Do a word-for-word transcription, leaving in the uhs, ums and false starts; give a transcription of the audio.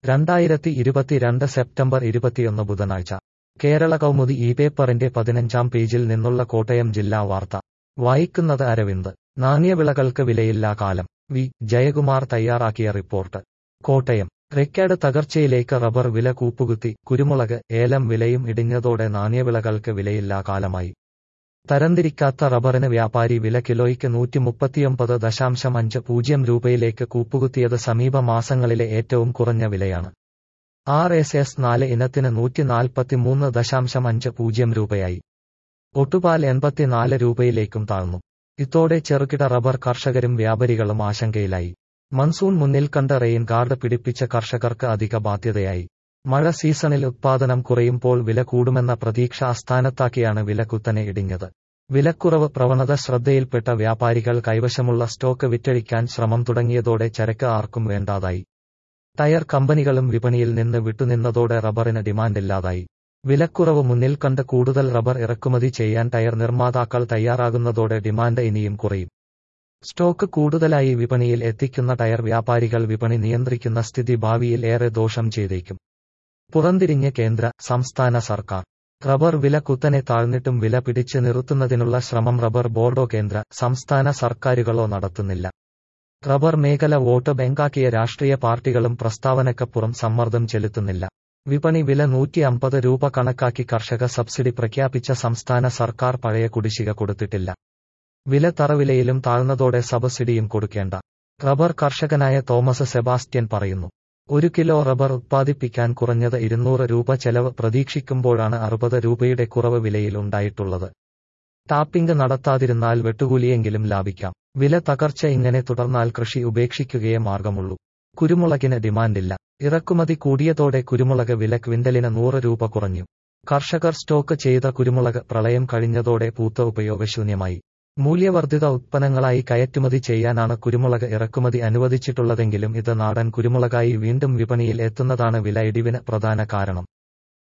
രണ്ടായിരത്തി ഇരുപത്തിരണ്ട് സെപ്റ്റംബർ ഇരുപത്തിയൊന്ന് ബുധനാഴ്ച കേരള കൗമുദി ഈ പേപ്പറിന്റെ പതിനഞ്ചാം പേജിൽ നിന്നുള്ള കോട്ടയം ജില്ലാ വാർത്ത വായിക്കുന്നത് അരവിന്ദ്. നാണ്യവിളകൾക്ക് വിലയില്ലാ കാലം. വി ജയകുമാർ തയ്യാറാക്കിയ റിപ്പോർട്ട്. കോട്ടയം. റെക്കോർഡ് തകർച്ചയിലേക്ക് റബ്ബർ വില കൂപ്പുകുത്തി. കുരുമുളക്, ഏലം വിലയും ഇടിഞ്ഞതോടെ നാണ്യവിളകൾക്ക് വിലയില്ലാ കാലമായി. തരംതിരിക്കാത്ത റബ്ബറിന് വ്യാപാരി വില കിലോയ്ക്ക് നൂറ്റി മുപ്പത്തിയൊമ്പത് ദശാംശം അഞ്ച് പൂജ്യം രൂപയിലേക്ക് കൂപ്പുകുത്തിയത് സമീപ മാസങ്ങളിലെ ഏറ്റവും കുറഞ്ഞ വിലയാണ്. ആർ എസ് എസ് നാല് ഇനത്തിന് നൂറ്റി നാൽപ്പത്തിമൂന്ന് ദശാംശം അഞ്ച് പൂജ്യം രൂപയായി. ഒട്ടുപാൽ എൺപത്തിനാല് രൂപയിലേക്കും താഴ്ന്നു. ഇതോടെ ചെറുകിട റബ്ബർ കർഷകരും വ്യാപാരികളും ആശങ്കയിലായി. മൺസൂൺ മുന്നിൽ കണ്ട റെയിൻ ഗാർഡ് പിടിപ്പിച്ച കർഷകർക്ക് അധിക ബാധ്യതയായി. മഴ സീസണിൽ ഉത്പാദനം കുറയുമ്പോൾ വില കൂടുമെന്ന പ്രതീക്ഷ അസ്ഥാനത്താക്കിയാണ് വില കുത്തനെ ഇടിഞ്ഞത്. വിലക്കുറവ് പ്രവണത ശ്രദ്ധയിൽപ്പെട്ട വ്യാപാരികൾ കൈവശമുള്ള സ്റ്റോക്ക് വിറ്റഴിക്കാൻ ശ്രമം തുടങ്ങിയതോടെ ചരക്ക് ആർക്കും വേണ്ടാതായി. ടയർ കമ്പനികളും വിപണിയിൽ നിന്ന് വിട്ടുനിന്നതോടെ റബ്ബറിന് ഡിമാൻഡില്ലാതായി. വിലക്കുറവ് മുന്നിൽ കണ്ട് കൂടുതൽ റബ്ബർ ഇറക്കുമതി ചെയ്യാൻ ടയർ നിർമ്മാതാക്കൾ തയ്യാറാകുന്നതോടെ ഡിമാൻഡ് ഇനിയും കുറയും. സ്റ്റോക്ക് കൂടുതലായി വിപണിയിൽ എത്തിക്കുന്ന ടയർ വ്യാപാരികൾ വിപണി നിയന്ത്രിക്കുന്ന സ്ഥിതി ഭാവിയിൽ ഏറെ ദോഷം ചെയ്തേക്കും. പുറന്തിരിഞ്ഞ് കേന്ദ്ര, സംസ്ഥാന സർക്കാർ. റബ്ബർ വില കുത്തനെ താഴ്ന്നിട്ടും വില പിടിച്ച് നിർത്തുന്നതിനുള്ള ശ്രമം റബ്ബർ ബോർഡോ കേന്ദ്ര, സംസ്ഥാന സർക്കാരുകളോ നടത്തുന്നില്ല. റബ്ബർ മേഖല വോട്ട് ബാങ്കാക്കിയ രാഷ്ട്രീയ പാർട്ടികളും പ്രസ്താവനക്കപ്പുറം സമ്മർദ്ദം ചെലുത്തുന്നില്ല. വിപണി വില നൂറ്റി അമ്പത് രൂപ കണക്കാക്കി കർഷക സബ്സിഡി പ്രഖ്യാപിച്ച സംസ്ഥാന സർക്കാർ പഴയ കുടിശ്ശിക കൊടുത്തിട്ടില്ല. വില തറവിലയിലും താഴ്ന്നതോടെ സബ്സിഡിയും കൊടുക്കേണ്ട. റബ്ബർ കർഷകനായ തോമസ് സെബാസ്റ്റ്യൻ പറയുന്നു. ഒരു കിലോ റബ്ബർ ഉത്പാദിപ്പിക്കാൻ കുറഞ്ഞത് ഇരുന്നൂറ് രൂപ ചെലവ് പ്രതീക്ഷിക്കുമ്പോഴാണ് അറുപത് രൂപയുടെ കുറവ് വിലയിൽ ഉണ്ടായിട്ടുള്ളത്. ടാപ്പിംഗ് നടത്താതിരുന്നാൽ വെട്ടുകൂലിയെങ്കിലും ലാഭിക്കാം. വില തകർച്ച ഇങ്ങനെ തുടർന്നാൽ കൃഷി ഉപേക്ഷിക്കുകയേ മാർഗമുള്ളൂ. കുരുമുളകിന് ഡിമാൻഡില്ല. ഇറക്കുമതി കൂടിയതോടെ കുരുമുളക് വില ക്വിന്റലിന് നൂറ് രൂപ കുറഞ്ഞു. കർഷകർ സ്റ്റോക്ക് ചെയ്ത കുരുമുളക് പ്രളയം കഴിഞ്ഞതോടെ പൂത്ത ഉപയോഗശൂന്യമായി. മൂല്യവർദ്ധിത ഉത്പന്നങ്ങളായി കയറ്റുമതി ചെയ്യാനാണ് കുരുമുളക് ഇറക്കുമതി അനുവദിച്ചിട്ടുള്ളതെങ്കിലും ഇത് നാടൻ കുരുമുളകായി വീണ്ടും വിപണിയിൽ എത്തുന്നതാണ് വില ഇടിവിന് പ്രധാന കാരണം.